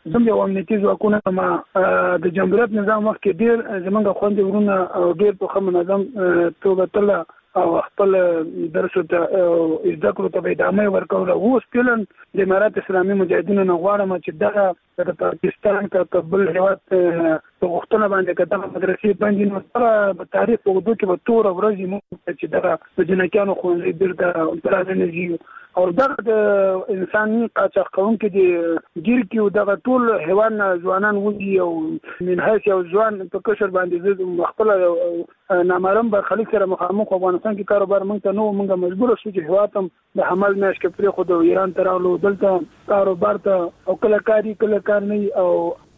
زموږ امنیتي ځواکونه د جمهوریت نظام وخت کې ډیر زمونږ خوندې ورونه او ډیر په منظم توګه تل او خپل درس ته زده کړو ته ادامه ورکول. اوس فعلا د امارات اسلامي مجاهدینو نه غواړم چې دغه د پاکستان کا بل هیواد په وختونه باندې کته مدرسې باندې نو سره په تاریخ په وګړو کې به تور ورځې مو چې دغه د جنکانو خوندې بیرته پرانځي او دغه د انساني قاچاق کوونکو د ګیر کې دغه ټول حیوان ځوانان ودی او من حیث یو ځوان په کشر باندې خپل نامعلوم به خلیق سره مخامخ افغانستان کې کاروبار مونږ ته نو مونږه مجبور شو چې هواتم د حمل میاش کې پرې خو د ایران ته راغلو دلته کاروبار ته او کله کار نه او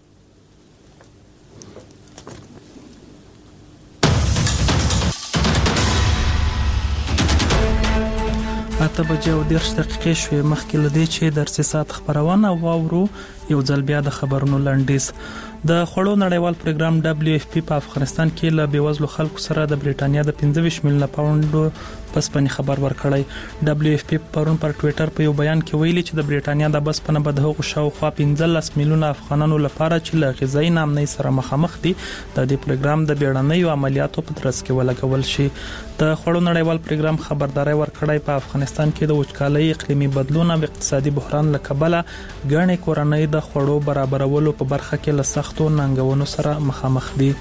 اته بجې او 10 دقیقې شوې مخکې لدې چې درسي ساعت خبرونه واورو یو ځل بیا د خبرونو لنډیز. د خړو نړیوال پروګرام WFP په افغانستان کې له بیوزلو خلکو سره د بریټانیا د 25 میلیونه پاونډ بسپنې خبر ورکړی. WFP پرون پر ټوئیټر په یو بیان کې ویلي چې د بریټانیا د بسپنه به د هغو شاوخوا 15 میلیونه افغانانو لپاره چې له غذایی نامنۍ سره مخامخ دي د دې پروګرام د بیړنیو عملیاتو په ترڅ کې ولګول شي. د خړو نړیوال پروګرام خبرداري ورکړی په افغانستان کې د وچکالۍ، اقلیمي بدلون او اقتصادي بحران له کبله ګڼې کورنۍ د خړو برابرولو په برخه کې له سختو ننګونو سره مخامخ دي.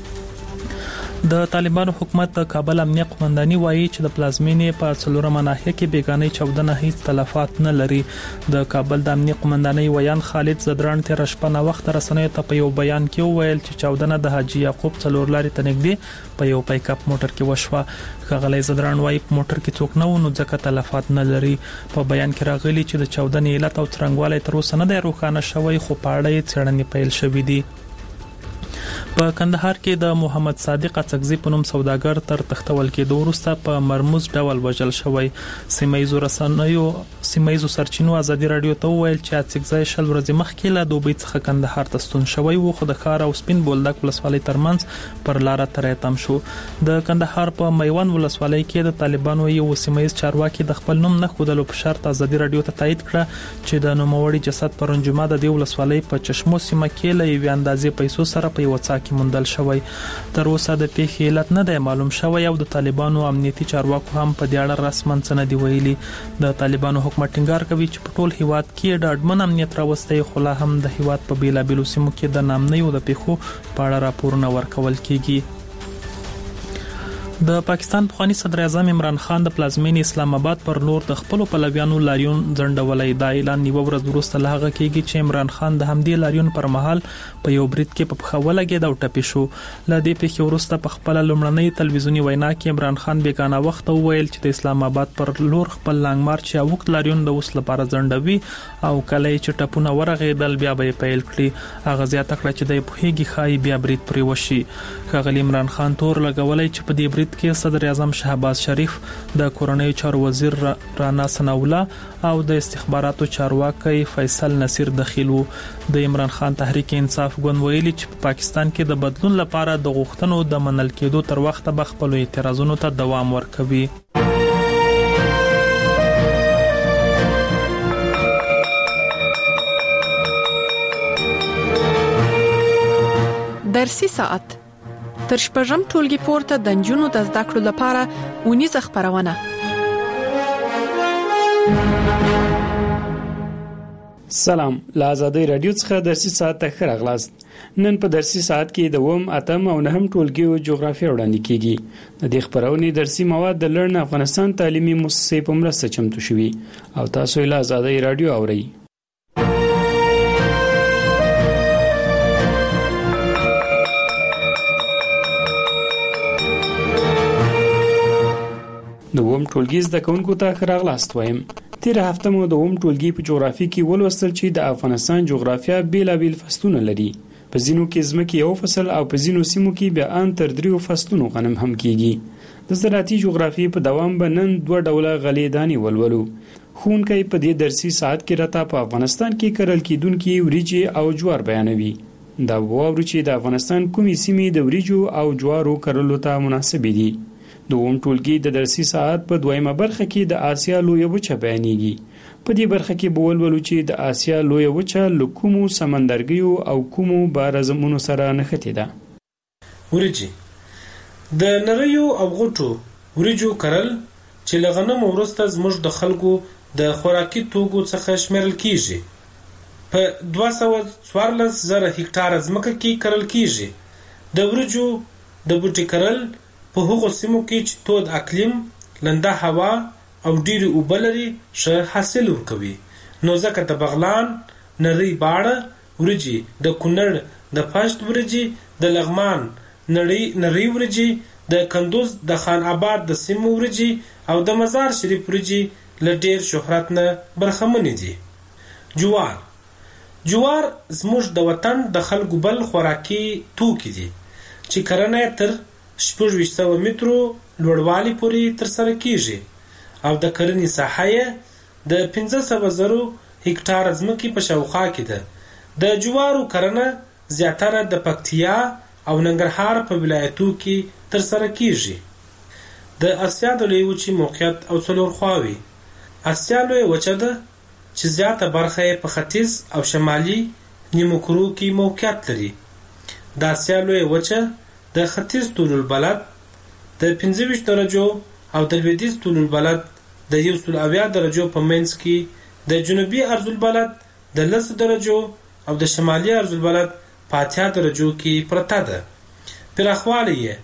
د طالبانو حکومت د کابل امنیه قومنداني وایي چې د پلازمینې په څلورمه ناحیه کې بیگانه چاودنه هیڅ تلفات نه لري. د کابل د امنیه قومنداني ویان خالد زدران تیر شپه نه وخت رسنیو ته په یو بیان کې وویل چې چاودنه د حاجی یعقوب څلور لارې ته نږدې په یو پایک اپ موټر کې وشوه. ښاغلی زدران وایي په موټر کې څوک نه و نو ځکه تلفات نه لري. په بیان کې راغلي چې د چاودنې علت او څرنګوالی تر اوسه نه دی روښانه شوی خو په اړه یې څېړنې پیل شوې دي. په کندهار کې د محمد صادق اڅکزي په نوم سوداګر تر تختول کېدو وروسته په مرموز ډول وژل شوی. سیمایزو سرچینو ازادي رادیو ته وویل چې اڅکزي شل ورځې مخکې له دوبۍ څخه کندهار ته ستون شوی و خو د ښار او سپین بولدک ولسوالۍ ترمنځ پر لاره ترې تم شو. د کندهار په میوند ولسوالۍ کې د طالبانو یو سیمایز چارواکي د خپل نوم نه ښودلو په شرط ازادي رادیو ته تایید کړه چې د نوموړي جسد پرون جمعه د دې ولسوالۍ په چشمو سیمه کې له یوې اندازې پیسو سره په یو څا کې موندل شوی. تر اوسه د پیښې علت نه دی معلوم شوی او د طالبانو امنیتي چارواکو هم په دې اړه رسماً څه نه دی ویلي. د طالبانو حکومت ټینګار کوي چې په ټول هیواد کې ډاډمن امنیت راوستی خو لا هم د هیواد په بیلابیلو سیمو کې د نامنیو د پیښو په اړه راپورونه ورکول کیږي. د پاکستان پخوانی صدر اعظم عمران خان د پلازمینې اسلام آباد پر لور د خپل پلویانو لاریون ځنډولای. دا اعلان نیو ورځ وروسته له هغه کېږي چې عمران خان د همدې لاریون پر مهال په یو برید کې په پښه ولګېد او ټپي شو. له دې پیښې وروسته په خپل لومړنۍ تلویزیونی وینا کې عمران خان بیګانه وخت وویل چې د اسلام آباد پر لور خپل لانګ مارچ یا وخت لاریون د اوس لپاره ځنډوي او کله چې ټپونه ورغېدل بیا به پیل کړي. هغه زیاته کړه چې د پوهېږي خای بیا برید پرې وشي. ښاغلی عمران خان تور لګولای چې په دې برید کې صدر اعظم شهباز شریف، د کورنۍ چارو وزیر رانا ثناءالله او د استخباراتو چارواکي فیصل نصیر دخیل وو. د عمران خان تحریک انصاف ګوند ویلي چې په پاکستان کې د بدلون لپاره د غوښتنو د منل کېدو تر وخته به خپل اعتراضونو ته دوام ورکوي. درسي ساعت تر شپږم ټولګي پورته د نجونو د زده کړو لپاره اونیزه خبرونه. سلام، له آزادۍ رادیو څخه درسي ساعت ته ښه راغلاست. نن په درسي ساعت کې د 8 او 9 ټولګیو جغرافیه وړاندې کیږي. د دې خبرونې درسي مواد د لرن افغانستان تعلیمي مؤسسې په مرسته چمتو شوي او تاسو یې له آزادۍ رادیو اورئ. د ووم ټولګي زده کوونکو ته ښه راغلاست وایم. تیر هفته مو د ووم ټولګي په جغرافي کې ولوستل چې د افغانستان جغرافیه بیلابیل فصلونه لري. په ځینو کې ځمکې یو فصل او په ځینو سیمو کې بیا ان تر 3 فصلونو غنم هم کیږي. د زراعتي جغرافي په دوام به نن 2 ډوله غلې دانې ولولو. ښوونکی په دې درسي ساعت کې راته په افغانستان کې کرل کېدونکي وریجې او جوار بیانوي. دا واورو چې د افغانستان کومې سیمې د وریجو او جوارو کرلو ته مناسبې دي. د ووم ټولګي د درسي ساعت په دویمه برخه کې د آسیا لویه وچه بیانېږي. په دې برخه کې به ولولو چې د آسیا لویه وچه له کومو سمندرګیو او کومو بارزمونو سره نښتې ده. وریجې د نریو او غټو وریجو کرل چې له غنمو وروسته زموږ د خلکو د خوراکي توکو څخه شمیرل کیږي. په 214,000 هکتاره ځمکه کې کرل کیږي. د وریجو د بوټي کرل په هغو سیمو کې چې تود اقلیم، لنده هوا او ډیرې اوبه لري ښه حاصل ورکوي. نو ځکه د بغلان نری باړه وریجې، د کونړ د پشت وریجې، د لغمان نری وریجې، د کندوز د خان آباد د سیمو وریجې او د مزار شریف وریجې له ډیر شهرت نه برخمنې دي. جوار زموږ د وطن د خلکو بل خوراکي توکي دي چې کرنه تر 2600 مترو لوړوالي پورې ترسره کیږي او د کرنې ساحه د 500,000 هکتاره ځمکې په شاوخوا کې ده. د جوارو کرنه زیاتره د پکتیا او ننګرهار په ولایتو کې ترسره کیږي. د اسیا د لویې وچې موقعیت او څلور خواوې. اسیا لویه وچه ده چې زیاته برخه یې په ختیځ او شمالي نیمو کرو کې موقعیت لري. د اسیا لویه وچه د ختیځ طول البلد د 25 درجو او د لویدیځ طول البلد د 170 درجو په منځ کې، د جنوبي عرض البلد د 10 درجو او د شمالي عرض البلد په 80 درجو کې پرته ده. پراخوالی یې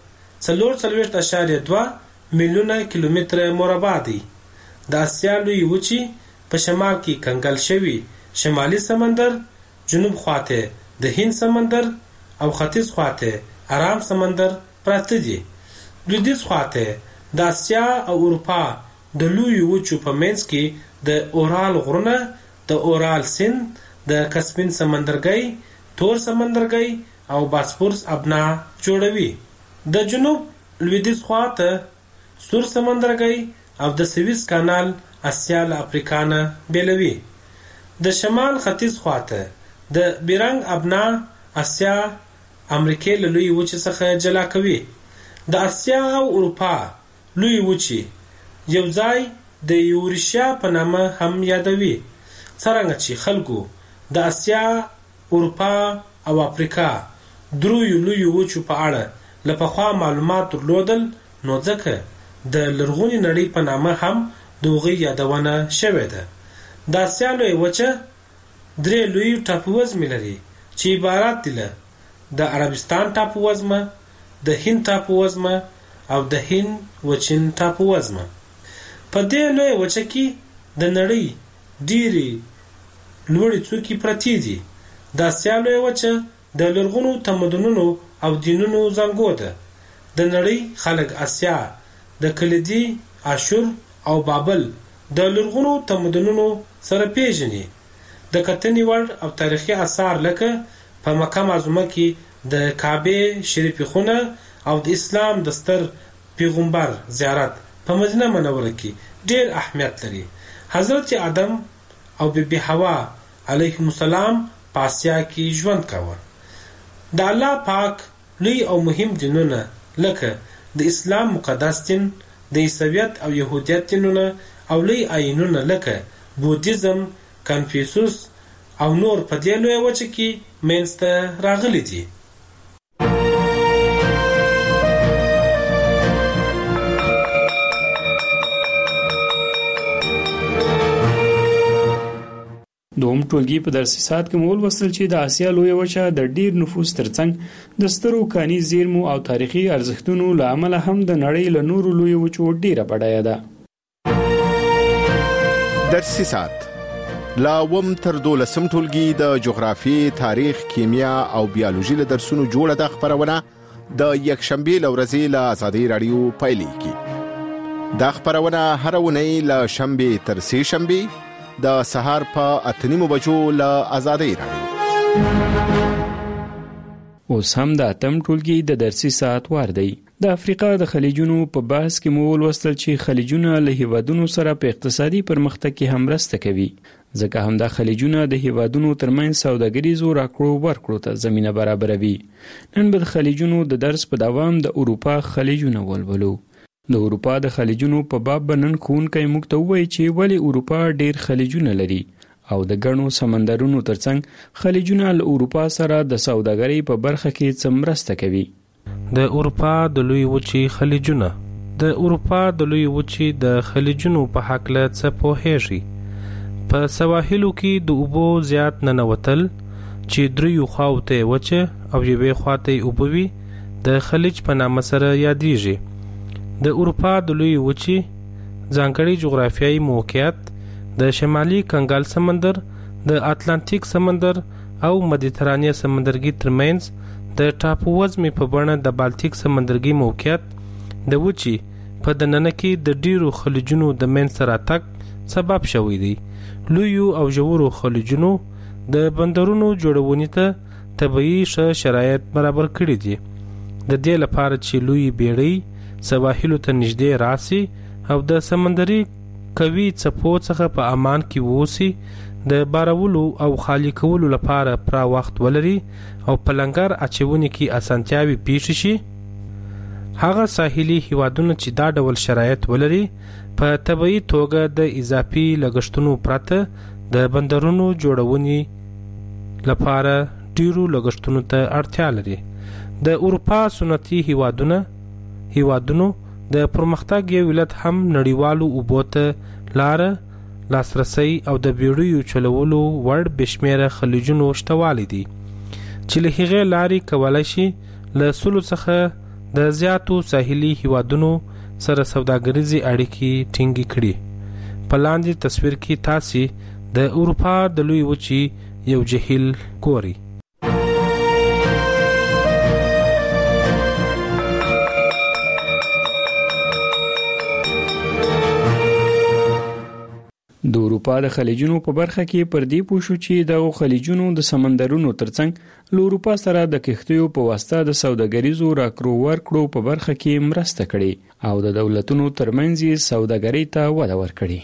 4.2 میلیونه کیلومتره مربع دی. د اسیا لویې وچې په شمال کې کنګل شوي شمالي سمندر، جنوب خواته د هند سمندر او ختیځ خواته ارام سمندر پراته دي. لویدیځ خواته د اسیا او اروپا د لویو وچو په منځ کې د اورال غرونه، د اورال سیند، د کسپین سمندرګي، تور سمندرګي او باسفورس ابنا جوړوي. د جنوب لویدیځ خواته سور سمندرګي او د سویس کانال اسیا له افریقا نه بیلوي. د شمال ختیځ خواته د بیرنګ ابنا اسیا امریکې له لویې وچې څخه جلا کوي. د اسیا او اروپا لویې وچې یو ځای د یوریشیا په نامه هم یادوي. څرنګه چې خلکو د اسیا، اروپا او افریقا دریو لویو وچو په اړه له پخوا معلومات درلودل، نو ځکه د لرغونې نړۍ په نامه هم د هغوی یادونه شوې ده. د اسیا لویه وچه 3 لوی ټاپووزمې لري چې عبارت دي له د عربستان ټاپووزمه، د هند ټاپووزمه او د هند وچین ټاپووزمه. په دې لویه وچه کې د نړۍ ډېرې لوړې څوکې پرتې دي. د اسیا لویه وچه د لرغونو تمدنونو او دینونو زانګو ده. د نړۍ خلک اسیا د کلیدي، آشور او بابل د لرغونو تمدنونو سره پیژني. د کتنې وړ او تاریخي آثار لکه په مکه معظمه کې د کعبه شریفې خونه او د اسلام د ستر پیغمبر زیارت په مدینه منوره کې ډېر اهمیت لري. حضرت آدم او بیبي حوا علیهم السلام په اسیا کې ژوند کاوه. د الله پاک لوی او مهم دینونه لکه د اسلام مقدس دین، د عیسویت او یهودیت دینونه او لوی آیینونه لکه بودیزم، کنفیوسوس او نور په دې لویه وچه کې منځته راغلي دي. دوم ټولګي په درسي ساعت کې مول وصل چې د آسیا لویه وچه د ډیر نفوس ترڅنګ د سترو کاني زیرمو او تاریخي ارزښتونو له امله هم د نړۍ له نورو لویو وچو ډیره بډایه ده. درسي ساعت لا وم تر 12 ټولګي د جغرافي، تاریخ، کیمیا او بیولوژي له درسونو جوړه د خبرونه د یکشنبه لورځي له آزادۍ رادیو پایلیږي. د خبرونه هر ونی له شنبه تر سه شنبه د سهار په 8:30 بجو له آزادۍ رادیو. اوس هم د اتم ټولګي د درسي ساعت وار دی. د افریقا د خلیجونو په بحث کې مو ولوستل چې خلیجونه له هیوادونو سره په اقتصادي پرمختګ کې هم مرسته کوي، ځکه هم د خلیجونه د هیوادونو ترمنځ سوداګریزو راکړو ورکړو ته زمینه برابروي. نن به د خلیجونو د درس په دوام د اروپا خلیجونه ولولو. د اروپا د خلیجونو په باب بنن ښوونکی موږ ته ووایي چې ولې اروپا ډیر خلیجونه لري او د ګڼو سمندرونو ترڅنګ خلیجونه له اروپا سره د سوداګرۍ په برخه کې څه مرسته کوي. د اروپا د لوی وچې خلیجونه. د اروپا د لوی وچې د خلیجونو په هکله څه پوهیږي؟ په سواحلو کې د اوبو زیات ننوتل چې دریو خواو ته وچه او یوې خوا ته اوبه وي د خلیج په نامه سره یادیږي. د اروپا د لوی وچې ځانګړی جغرافیایي موقعیت د شمالي کنګال سمندر، د اتلانتیک سمندر او مدیترانې سمندرګي ترمنځ د ټاپو وزمې په بڼه د بالتیک سمندرګي موقعیت د وچې په دننه کې د ډیرو خلیجونو د منځته راتګ سبب شوی دی. لویو او ژورو خلیجونو د بندرونو جوړونې ته طبیعي ښه شرایط برابر کړي دي، د دې لپاره چې لوی بیړۍ سواحلو ته نږدې راسي او د سمندري قوي څپو څخه په امان کې ووسي، د بارولو او خالی کولو لپاره پوره وخت ولري او په لنګر اچونې کې اسانتیاوي پیښ شي. هغه ساحلي هیوادونه چې دا ډول شرایط ولري په طبیعي توګه د اضافي لګښتونو پرته د بندرونو جوړونې لپاره ډیرو لګښتونو ته اړتیا لري. د اروپا سنتي هیوادونو د پرمختګ یو علت هم نړیوالو اوبو ته لاره، لاسرسی او د بیړیو چلولو وړ بشمیره خلیجونو شتوالی دي چې له هغې لارې کولی شي له 100 څخه د زیاتو ساحلي هیوادونو سره سوداګریزې اړیکې ټینګې کړي. په لاندې تصویر کې تاسې د اروپا د لوی وچې یو جهیل ګورئ. د اروپا د خلیجونو په برخه کې پر دې پوه شو چې دغه خلیجونو د سمندرونو ترڅنګ له اروپا سره د کښتیو په واسطه د سوداګریزو راکړو ورکړو په برخه کې مرسته کړې او د دولتونو ترمنځ یې سوداګرۍ ته وده ورکړې.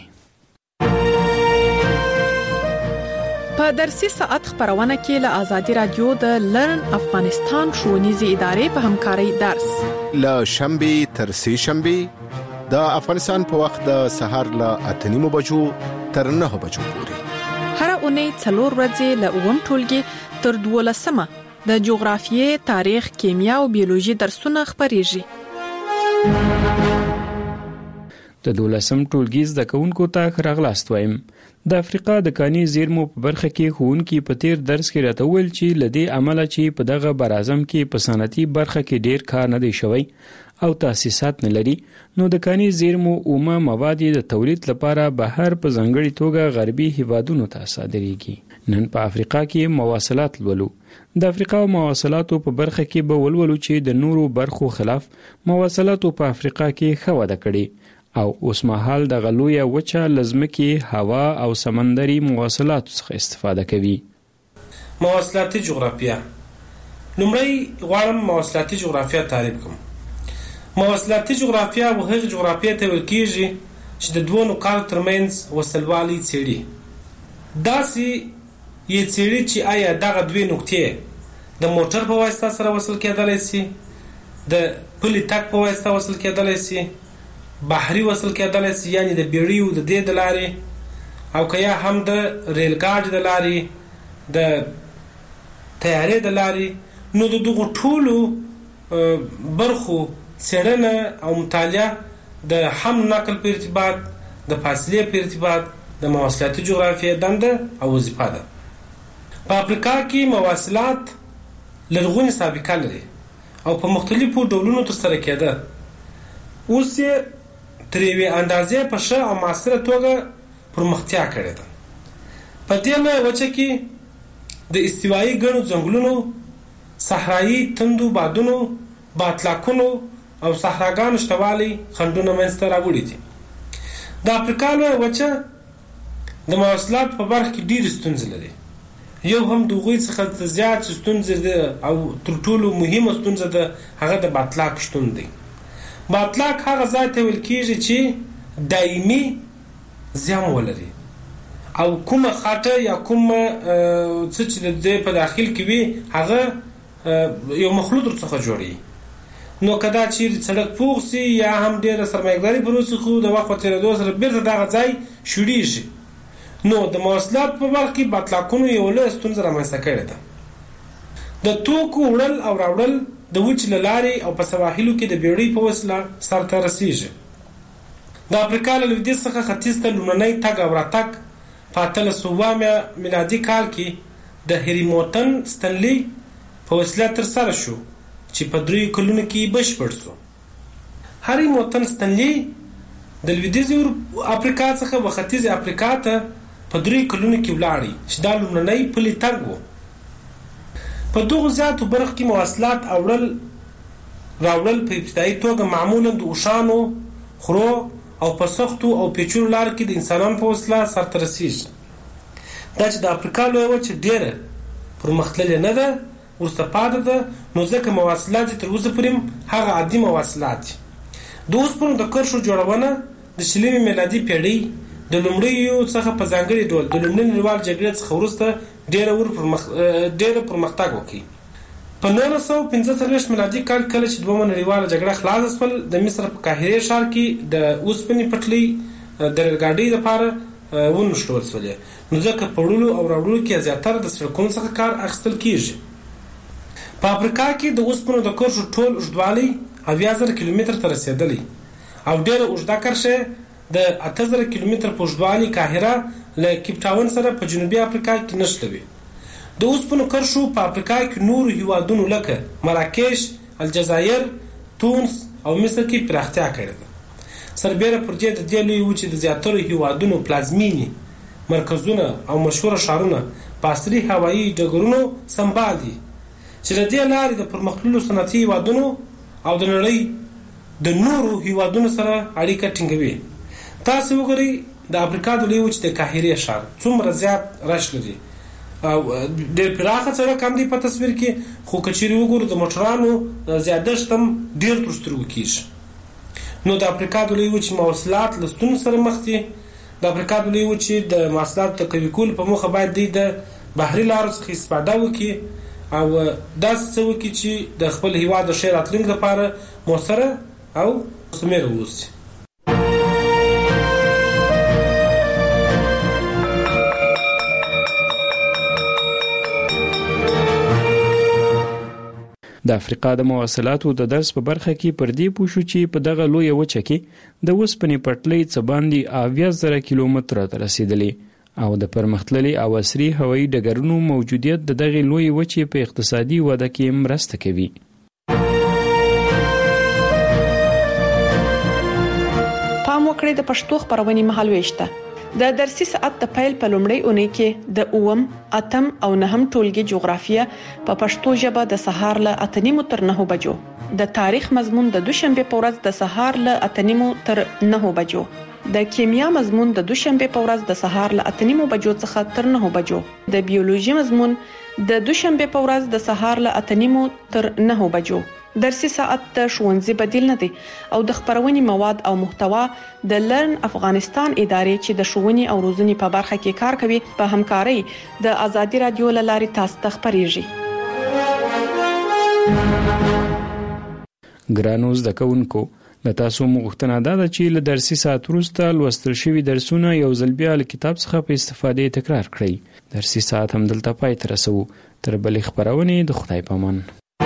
په درسي ساعت خبرونه کې له آزادي رادیو د لرن افغانستان ښوونیزې ادارې په همکارۍ درس له شنبه تر سه شنبه د افغانستان په وخت د سهار له 8:30 بجو تر 9 بجو پورې هر اونۍ 4 ورځې له 9 ټولګي تر 12 د جغرافیې، تاریخ، کیمیا او بیولوژي درسونه خبريږي. د 12 ټولګي زده کوونکو ته راغلاست وایم. د افریقا د کاني زیرمو په برخه کې ښوونکي په تیر درس کې راته ویل چې لدې عمله چې په دغه برازم کې په صنعتي برخه کې ډیر کار نه دی شوی او تاسیسات نه لري، نو د کاني زیرمو اومه مواد د تولید لپاره بهر په ځانګړي توګه غربي هیوادونو ته صادریږي. نن په افریقا کې مواصلات لولو. د افریقا مواصلاتو په برخه کې به ولولو چې د نورو برخو خلاف مواصلاتو په افریقا کې ښه وده کړې او اوس مهال د غلویه وچه لزمکې هوا او سمندري مواصلاتو څخه استفاده کوي. مواصلاتي جغرافیه. لومړی غواړم مواصلاتي جغرافیه تعریف کوم. مواصلاتي جغرافیه هغه جغرافیه ته ویل کېږي چې د دوه نقاطو ترمنځ وصلوالي څېړي. داسې یې څېړي چې آیا دغه دوه نقطې د موټر په واسطه سره وصل کېدلی شي، د پلي تګ په واسطه وصل کېدلی شي، بحري وصل کېدلی شي، یعنی د بیړیو د دې د لارې، او که یا هم د ریل ګاډي د لارې، د طیارې د لارې. نو د دغو ټولو برخو څېړنه او مطالعه د هم نقل په ارتباط، د فاصلې په ارتباط د مواصلاتي جغرافیه دنده او وظیفه ده. په افریقا کې مواصلات لرغونې سابقه لري او په مختلفو ډولونو ترسره کېده. اوس یې تر یوې اندازې په ښه او معاصره توګه پرمختیا کړې ده. په دې لویه وچه کې د استوایي ګڼو ځنګلونو، صحرایي تندو بادونو، باطلاقونو او صحراګانو شتوالي خنډونه منځته راوړي دي. د افریقا لویه وچه د مواصلات په برخه کې ډېرې ستونزې لري. یو هم د هغوی څخه زیات ستونزې ده او تر ټولو مهمه ستونزه ده هغه د باطلاق شتون دی. باطلاق هغه ځای ته ویل کېږي چې دایمي زیان ولري او کومه خاطه یا کومه څه چې د په داخل کې وي هغه یو مخلوط ورڅخه جوړي. نو کدا چې سړک پوخ سي یا هم ډېره سرمایه‌داري پروسه خو د وخت په تېرېدو سره بیرته دغه ځای شړېږي. نو د مواصلات په برخه کې باطلاقونو یو لویه ستونزه رامنځته کړې ده. د توکو وړل او راوړل د وچ له لارې او په سواحلو کې د بیړۍ په وسیله سرته رسیږي. د افریقا له لویدیځ څخه ختیځ ته لومړنی تګ او راتګ په 1800 میلادي کال کې د هریموټن ستنلي په وسیله ترسره شو چې په 3 کلونو کې بشپړ شو. هریموټن ستنلي د لویدیځ افریقا څخه و ختیځ افریقا ته په 3 کلونو کې ولاړی چې دا لومړنی پلي تګ و. په دغه زیاتو برخو کې مواصلات راوړل په ابتدایي توګه معمولا د اوښانو، خرو او په سختو او پیچلو لارو کې د انسانانو په وسیله سرته رسیږي. دا چې د افریقا لویه وچه ډېره پرمختللې نه ده، وروسته پاتې ده، نو ځکه مواصلات تر اوسه پورې هغه عادي مواصلات دي. د اوسپنو د کرښو جوړونه د 20 میلادي پیړۍ د لومړیو څخه په ځانګړي ډول د لومړۍ نړیوال جګړې څخه وروسته ډېره پرمختګ وکړي. په 1945 میلادي کال کله چې دویمه نړیواله جګړه خلاصه شول، د مصر په قاهره ښار کې د اوسپنې پټلۍ د ریلګاډۍ لپاره ونښلول شولې. نو ځکه په وړلو او راوړلو کې زیاتره د سړکونو څخه کار اخیستل کیږي. په افریقا کې د اوسپنو د کرښو ټول اوږدوالی 80,000 کیلومتر ته رسېدلی او ډېره اوږده کرښه د 8000 کیلومتر په اوږدوالي قاهره له کیپ ټاون سره په جنوبي افریقا کې نښلوي. د اوسپنو کرښو په افریقا کې نورو هیوادونو لکه مراکش، الجزایر، تونس او مصر کې پراختیا کړې ده. سربیره پر دې د دې لویې وچې د زیاترو هیوادونو پلازمینې مرکزونه او مشهوره ښارونه په عصري هوایي ډګرونو سمبال دي چې د دې لارې د پرمختللو صنعتي هیوادونو او د نړۍ د نورو هیوادونو سره اړیکه ټینګوي. تاسو وګورئ د افریقا د لویې وچې د قاهرې ښار څومره زیات رش لري او ډېر پراخه سړک هم دی په تصویر کې، خو که چیرې وګورو د موټرانو زیادښت هم ډېر تر سترګو کېږي. نو د افریقا د لویې وچې مواصلات له ستونزو سره مخ دي. د افریقا د لویې وچې د مواصلاتو تقویه کولو په موخه باید دوی د بحري لارو څخه استفاده وکړي او داسې څه وکړي چې د خپل هېواد د ښې راتلونکي لپاره مؤثره او مثمره واوسي. د افریقا د مواصلاتو د درس په برخه کې پر دې پوه شو چې په دغه لویه وچه کې د اوسپنې پټلۍ څه باندې 80,000 کیلومتره ته رسېدلې او د پرمختللي او عصري هوایي ډګرونو موجودیت د دغې لویې وچې په اقتصادي وده کې مرسته کوي. پام وکړئ د پښتو خبرونې مهالويش ته. د درسي ساعت د پیل په لومړۍ اونۍ کې د 8، 8 او 9 ټولګي جغرافیه په پښتو ژبه د سهار له 8:30 تر 9 بجو، د تاریخ مضمون د دوشنبه په ورځ د سهار له 8:30 تر 9 بجو، د کیمیا مضمون د دوشنبه په ورځ د سهار له 8:30 بجو څخه تر 9 بجو، د بیولوژي مضمون د دوشنبه په ورځ د سهار له 8:30 تر 9 بجو. درسي ساعت د ښوونځي بدیل نه دی او د خبرونې مواد او محتوا د لرن افغانستان ادارې چې د ښوونې او روزنې په برخه کې کار کوي په همکارۍ د ازادي رادیو له لارې تاسو ته خبرېږي. ګرانو زده کوونکو، له تاسو غوښتنه ده چې له درسي ساعت وروسته لوستل شوي درسونه یو ځل بیا له کتاب څخه په استفادې تکرار کړئ. درسي ساعت هم دلته پای ته رسوو. تر بلې خبرونې د خدای په امان.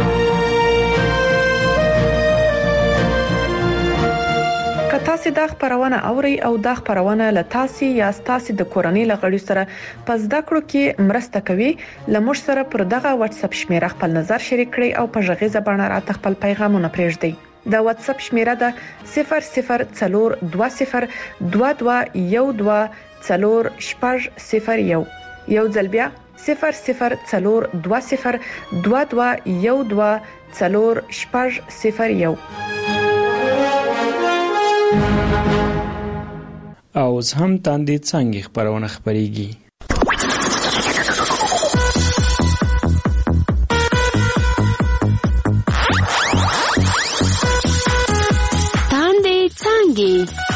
که تاسو دا خبرونه اورئ او دا خبرونه له تاسو یا تاسو د کورنۍ لغړي سره په زده کړو کې مرسته کوي، لمر سره پر دغه واتس اپ شمیره خپل نظر شریک کړئ او په ژغیزه باندې راته خپل پیغامونه پرېږدئ. د واتس اپ شمیره ده 004212124001. یو ځل بیا 004212124001. او هم تاندې څنګه خبرونه خبريږي. تاندې څنګه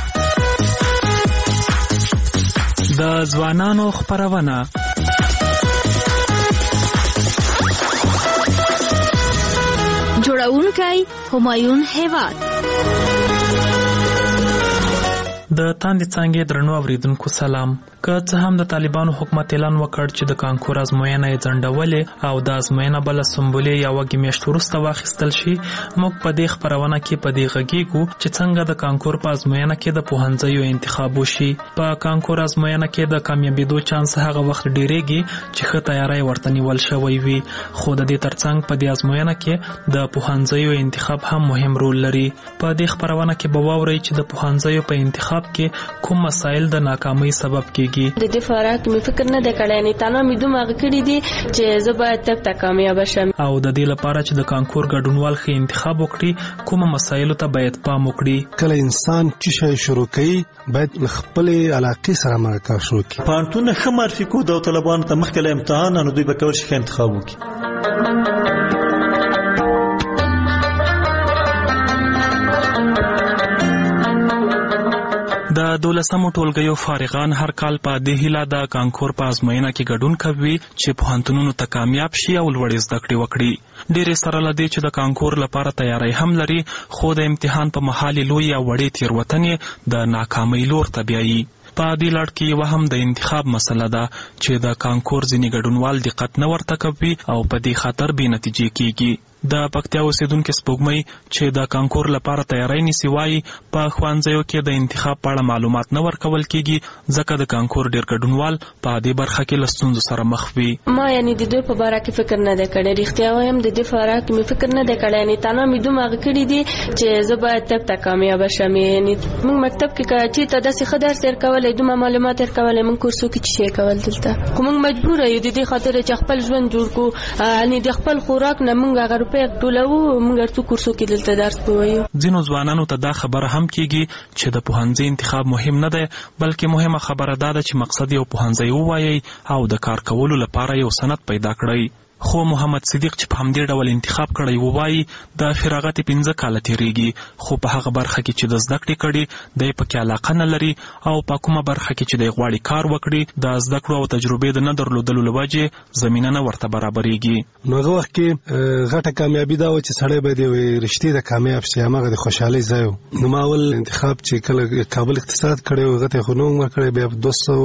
د ځوانانو خبرونه جوړ خبرونکي همایون هیواد. د تاندې څانګې درنو اوریدونکو سلام. که څه هم د طالبانو حکومت اعلان وکړ چې د کانکور ازموینه یې ځنډولې او د ازموینه بله سمبولې یا وږې میاشت وروسته واخیستل شي، موږ په دې خپرونه کې په دې غږیږو چې څنګه د کانکور په ازموینه کې د پوهنځیو انتخاب وشي. په کانکور ازموینه کې د کامیابېدو چانس هغه وخت ډیریږي چې ښه تیاری ورته نیول شوی وي، خو د دې ترڅنګ په دې ازموینه کې د پوهنځیو انتخاب هم مهم رول لري. په دې خپرونه کې به واورئ چې د پوهنځیو په انتخاب کې کوم مسایل د ناکامۍ سبب کېږي. د دې فارغ مې فکر نه دی کړی، نه تنها مې دومره کړی دي چې زه باید تک کامیاب شم. او د دې لپاره چې د کانکور ګډونوال ښه انتخاب وکړي، کوم مسایلو ته باید پام وکړي. کله انسان چې شی شروع کوي باید خپل علاقې سره مرکه شروع کړي. پانتون ښه معرفي کو د طالبانو ته مخکې له امتحان نو دوی به کول شي انتخاب وکړي. د 12مو ټولګیو فارغان هر کال په دې هیله د کانکور په ازموینه کې ګډون کوي چې پوهنتونونو ته کامیاب شي او لوړې زده کړې وکړي. ډېرې سره له دې چې د کانکور لپاره تیاری هم لري، خو د امتحان په مهال لوی او وړې تېروتنې د ناکامۍ لور ته بیایي. په دې لړ کې یوه هم د انتخاب مسله ده چې د کانکور ځینې ګډونوال دقت نه ورته کوي او په دې خاطر بې نتیجې کېږي. د پکتیا اوسیدونکي سپوږمۍ چې د کانکور لپاره تیاری نیسي وایي په ښوونځیو کې د انتخاب په اړه معلومات نه ورکول کېږي، ځکه د کانکور ډېر ګډونوال په دې برخه کې له ستونزو سره مخ وي. ما یعنی د دوی په باره کې فکر نه دی کړی، رښتیا وایم د دې باره کې مې فکر نه دی کړی، یعنی تنها مې دومره کړي دي چې زه باید تک کامیاب شم. یعنی موږ مکتب کې چې ته داسې ښه درس ورکولی، دومره معلومات ورکولی، موږ کورسو کې څه شی کول دلته، خو موږ مجبور یو د دې خاطر چې خپل ژوند جوړ کړو، یعنی د خپل خوراک نه موږ هغه روپۍ ټولوو، موږ ارڅو کورسو کې دلته درس ووایو. ځینو ځوانانو ته دا خبره هم کېږي چې د پوهنځي انتخاب مهم نه دی، بلکې مهمه خبره دا ده چې مقصد یو پوهنځی ووایي او د کار کولو لپاره یو سند پیدا کړئ. خو محمد صدیق چې په همدې ډول انتخاب کړی ووایي د فراغت 5 کاله تیریږي، خو په هغه برخه کې چې د زده کړې کړي دی پکې علاقه نه لري او په کومه برخه کې چې دی غواړي کار وکړي د زده کړو او تجربې د نه درلودلو له وجې زمینه نه ورته برابرېږي. نو هغه وخت کې غټه کامیابي دا و چې سړی باید یو رښتې د کامیاب شي، هماغه د خوشحالۍ ځای و. نو ما اول انتخاب چې کله کابل اقتصاد کړی و هغه ته خو نوم ورکړی، بیا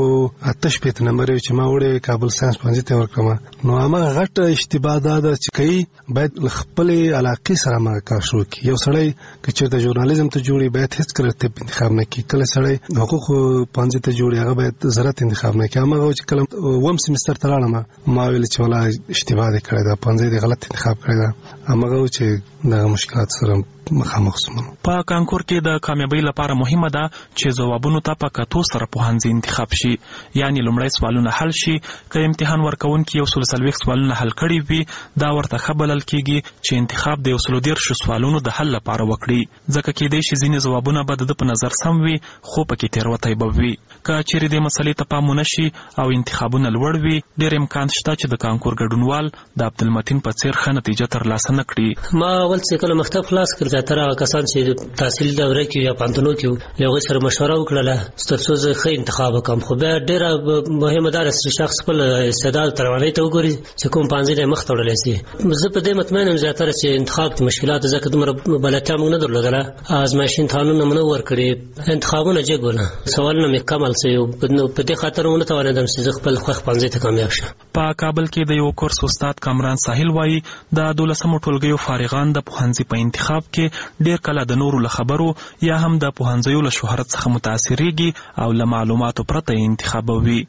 258 نمبر چې ما وړی کابل ساینس پوهنځي ته ورکړم. نو هماغه غټ اشتباه دا ده چې کوي باید خپل علاقې سره مرکه شروع کړي. یو سړی که چېرته ژورنالیزم ته جوړي باید هېڅکله طب انتخاب نه کړي. کله سړی حقوق پوهنځي ته جوړي هغه باید زراعت انتخاب نه کړي. هماغه چې کله اووم سیمستر ته لاړم ما ویل چې ولا اشتباه دې کړی ده، پوهنځی دې غلط انتخاب کړی ده. هماغه چې دغه مشکلات سره مخامخ شوم. په کانکور کې د کامیابۍ لپاره مهمه ده چې ځوابونو ته په کتو سره پوهنځي انتخاب شي، یعنی لومړی سوالونه حل شي. که امتحان ورکوونکي 140 سوالونه حل کړي وي دا ورته ښه بلل کېږي چې انتخاب د 130 سوالونو د حل لپاره وکړي، ځکه کېدای شي ځینې ځوابونه به د په نظر سم وي خو پکې تېروتی به وي. که چیرې دې مسلې ته پام ونه شي او انتخابونه لوړ وي، ډېر امکان شته چې د کانکور ګډونوال د عبدالمتین په څېر ښه نتیجه ترلاسه نه کړي. ما اول څه کله مکتب خلاص کړ زیاتره هغه کسان چې تحصیل دوره کې یا پانتونو کې له هغوی سره مشوره وکړله تر څو زه ښه انتخاب وکړم. خو بیا ډېره مهمه دا ده چې شخص خپل استعداد تر روانۍ ته وګوري چې کوم پوهنځی دی مخ ته وړلی شي. زه په دې مطمئن یم زیاتره چې انتخاب کې مشکلات ځکه دومره بلدتیا موږ نه درلودله، ازمایښتي امتحانونه مو نه ورکړي، انتخابونه جګ ول، سوالونه مې کم حل شوي، په دې خاطر ونه توانېدم چې زه خپل خوښ پوهنځي ته کامیاب شم. په کابل کې د یو کورس استاد کامران ساحل وایي د 12مو ټولګیو فارغان د پوهنځي په انتخاب کې ډېر کله د نورو له خبرو یا هم د پوهنځیو له شهرت څخه متاثرېږي او له معلوماتو پرته یې انتخابوي.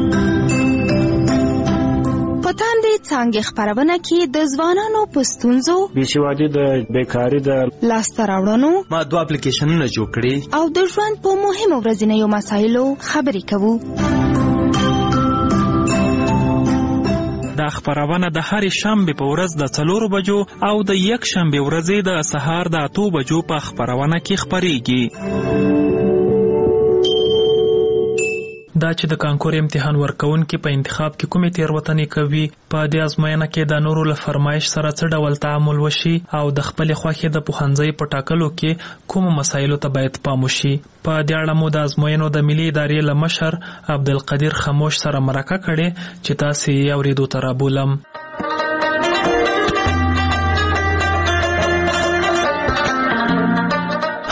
په تاندې څانګې خپرونه کې د ځوانانو په ستونزو، بېسوادي د بیکاري د لاسته راوړنو، ما 2 اپلیکیشنونه جوړ کړي او د ژوند په مهمو ورځنیو مسایلو خبرې کوو. دا خپرونه د هرې شنبې په ورځ د 4 بجو او د یک شنبې ورځې د سهار د 8 بجو په خپرونه کې خپرېږي. دا چې د کانکور امتحان ورکوونکي په انتخاب کې کومې تېروتنې کوي، په دې ازموینه کې د نورو له فرمایش سره څه ډول تعامل وشي او د خپلې خوښې د پوهنځي په ټاکلو کې کومو مسایلو ته باید پام وشي. په دې اړه مو د ازموینو د ملي ادارې له مشر عبدالقدیر خموش سره مرکه کړې چې تاسې یې اورېدو ته رابولم.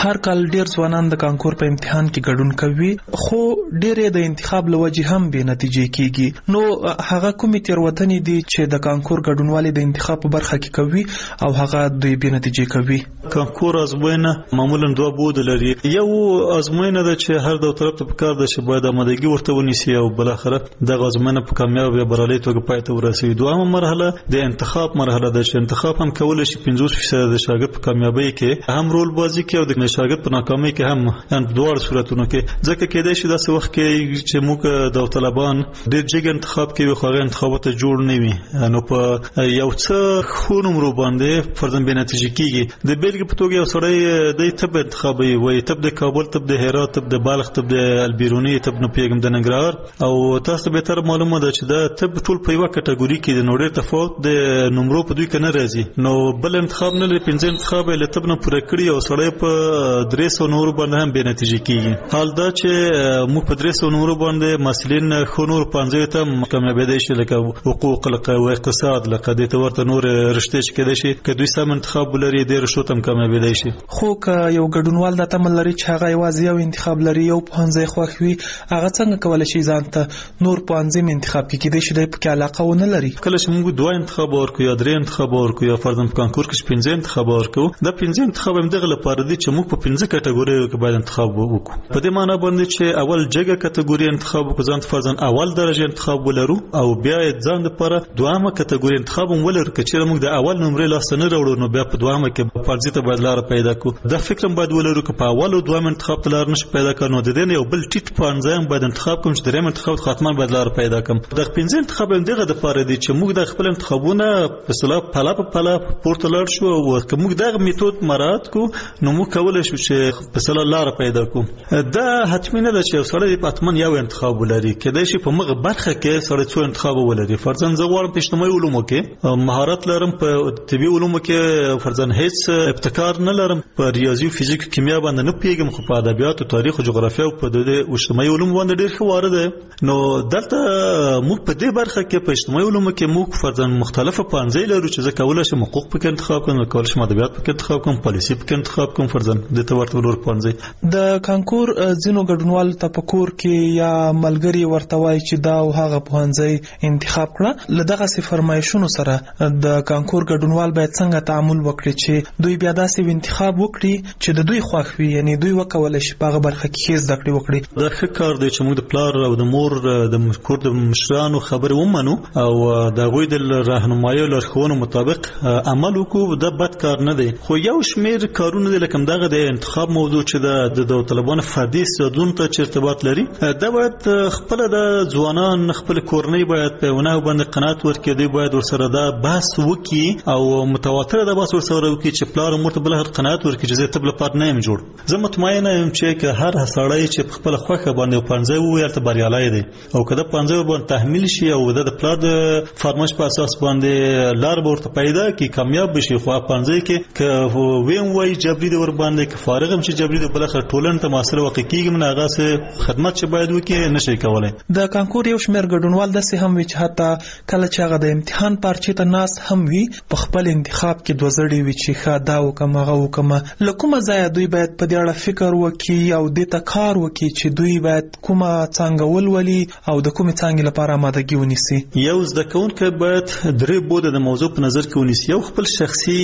هر کال ډیر ځوانان د کانکور په امتحان کې ګډون کوي خو ډېر د انتخاب لوجه هم به نتیجې کیږي. نو هغه کومې تیروتنې دي چې د کانکور ګډونوالي د انتخاب په برخه کې کوي او هغه دوی به نتیجې کوي؟ کانکور ازموینه معمولا دوه بود لري. یو ازموینه ده چې هر دوه طرف ته پکار ده چې باید آمادګي ورته ونیسي او بل اخره دغه ازموینه په کامیاب یا بریالي توګه پای ته ورسوي. دویمه مرحله د انتخاب مرحله ده چې انتخاب هم کولای شي 50% د شاګرد په کامیابی کې هم رول بازی کوي او د شاګرد په ناکامۍ کې هم ان په دوه صورتونو کې ځکه کېدای شي داسې وخت کې چې موږ د طالبان ډېر جګ انتخاب کوي خو هغه انتخابات جوړ نه وي نو په یو څه خو نمبر باندې فرضاً به نتیجه کیږي. د بیلګې په توګه یو سړی د تب انتخابي وي تب د کابل تب د هرات تب د بالغ تب د البیرونی تب نه پیغام د ننګرهار او تاسو به تر معلومه ده چې دا تب ټول په یو کټګوري کې د نوړې تفاوت د نمبرو په دوی کې نه راځي. نو بل انتخاب نه لري 15 انتخاب له تب نه پوره کړی او سړی په 300 نور باندې هم به نتیجه کیږي. حال دا چې موږ په 300 نور باندې مسلین خو نور 15 ته کامیابی دي شي لکه حقوق او اقتصاد لکه د تورته نور رشته چې کېدای شي که دوی سم انتخاب لري د رشتو تم کامیابی دي شي. خو که یو ګډونوال د تمل لري چې هغه یوازې یو انتخاب لري یو پانځه خوښوي هغه څنګه کولای شي ځان ته نور پانځه انتخاب کې کېدای شي د په علاقه ونه لري. کله چې موږ دوه انتخاب ورکو یا درې انتخاب ورکو یا فرضاً په کانکور کې 15 انتخاب ورکو دا 15 انتخاب هم دغه لپاره دي چې موږ په 15 کټګوریو کې باید انتخاب وکړو. په دې معنی باندې چې اول جګه کټګوري انتخاب وکړو ځان فرضاً اول درجه انتخاب ولرو او بیا ځان لپاره دوامه کټګوري انتخاب ولرو چې موږ د اول نمبر لاس نه راوړو نو بیا په دوامه کې فرضي ته باید لار پیدا کړو. دا فکر هم باید ولرو چې په اول او دوام انتخاب ته لار نشي پیدا کړو د دې یو بل ټیټ پانځه هم باید انتخاب کوم چې دریم انتخاب خاتمه باید لار پیدا کوم. د 15 انتخاب هم دغه د پاره دي چې موږ د خپل انتخابونه په صلاح پلا پورته لار شو او که موږ دغه میتود مراعات کو نو موږ کولای شو چې په صلاح لار پیدا کوم. دا حتمی نه ده چې سړی په اتمن یو انتخاب ولري کېدای شي په مغه برخه کې سړی څو انتخاب ولري. فرضاً زه غواړم په اجتماعي علومو کې مهارت لرم په طبي علومو کې فرضاً هیڅ ابتکار نه لرم په ریاضي او فزیک کیمیا باندې نه پیګم خو په ادبیات او تاریخ او جغرافیا او په د اجتماعي علومو باندې ډیر ښه واره ده. نو دلته موږ په دې برخه کې په اجتماعي علومو کې موږ فرضاً مختلفه پانځې لرو چې زه کولای شم حقوق په انتخاب کوم کولای شم ادبیات په انتخاب کوم پالیسي په انتخاب کوم فرضاً د تورته ورور پانځې. د کانکور ځینو ګډونوال تفکر کې یا ملګری ورته وایي چې دا او هغه پانځې انتخاب کړه. لدغه سي فرمایشونو سره د کانکور ګډونوال باید څنګه تعامل وکړي چې دوی بیا داسې انتخاب وکړي چې د دوی خوښ وي یعنی دوی وکولای شي په برخه کې زده کړې وکړي. دا ښه کار دی چې موږ د پلار او د مور د کور د مشرانو خبرې ومنو او د غوی د راهنمایي او لارښوونو مطابق عمل وکړو. دا بد کار نه دی خو یو شمیر کارونه دي لکه دغه د انتخاب موضوع چې د طالبانو فردي استعدادونو ته ارتباط لري دا باید خپل د ځوانان خپل کورنۍ باید په ونه باندې قناعت ورکړي. دوی باید ورسره دا بحث وکړي او متواتر دا بحث ورسره وکړي چې پلار مور ته بل هر قناعت ورکړي چې زه تبل پات نه یم جوړ. زه مطمئن یم چې هر سړی چې خپل خوخه باندې پنځه وي ته بریالي دی او کله پنځه باندې تحمیل شي او د پلار د فرمایش په اساس باندې لار ورته پیدا کی کامیاب بشي. خو پنځه کې که ویم وای جبري د ور باندې که فارغ هم چې جبري د بل اخر ټولن ته مسله واقع کیږي نه هغه سه خدمت چې باید وکړي نشي کولای. د کانکور یو شمیر ګډونوال د سه هم وی چې حتی کله چې هغه د امتحان پارچې ته ناس هم وی په خپل انتخاب کې دوزړی وی چې ښه دا وکم هغه وکم لکه ځای دوی باید په دې اړه فکر وکړي او د تکار وکړي چې دوی باید کومه څنګه ولولي او د کومې څنګه لپاره آمادګي ونیسي. یو زده کوونکی باید درې بوده د موضوع په نظر کې ونیسي. یو خپل شخصي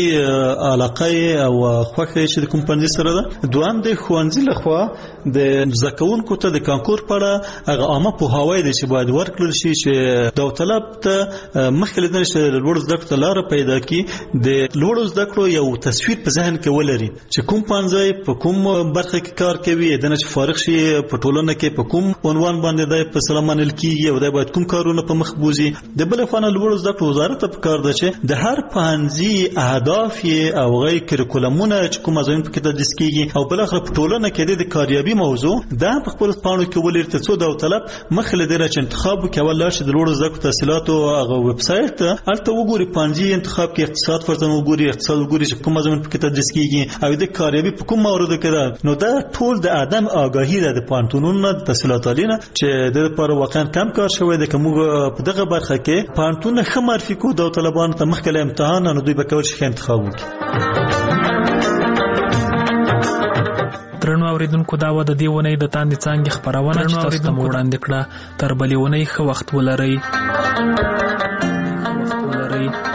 علاقه او خوښه چې د کوم پنځه سره ده. دوام د خوانځي لخوا د زده کوونکو ته د کانکور په اړه هغه عامه پوهاوی دی چې باید ورکړل شي چې د طلب ته مخکې لیدل شي د لوړ زده کړو لار پیدا کی د لوړ زده کړو یو تصویر په ذهن کې ولري چې کوم پنځه په کوم برخه کې کار کوي د نه فارغ شي په ټولنه کې په کوم عنوان باندې د په سلامانل کېږي او د باید کوم کارونه په مخ بوزي. د بل فن لوړ زده کړو وزارت په کار ده چې د هر پنځه اهداف او غیر کریکولمونه چې کوم ځین په کې تدریس کیږي او بل اخر په ټولنه کې د کاریابي موضوع د په خپل پاڼو کې ولر ته څو د طلب مخله د رچ انتخاب کې اول لاش د لوړ زده کړو تحصیلات او هغه ویب سټ ته الته وګوري پنځه انتخاب کې اقتصاد فرضاً وګوري اقتصاد وګوري چې کوم ځین په کې تدریس کیږي او د کاریابي په کوم مورد کې ده. نو دا ټول د ادم آگاهی ده د پانتونونو د تحصیلات عالیه چې د لپاره واقعا کم کار شوی د کوم په دغه برخه کې پانتون خمرفي کو د طالبانو ته مخکله امتحان نو دوی به کول شي انتخاب وکړي. اوریدونکو دا و د دې ونې د تاندې څانګې خبرونه چې تاسو ته وړاندې کړه. تر بلې ونې ښه وخت ولرئ.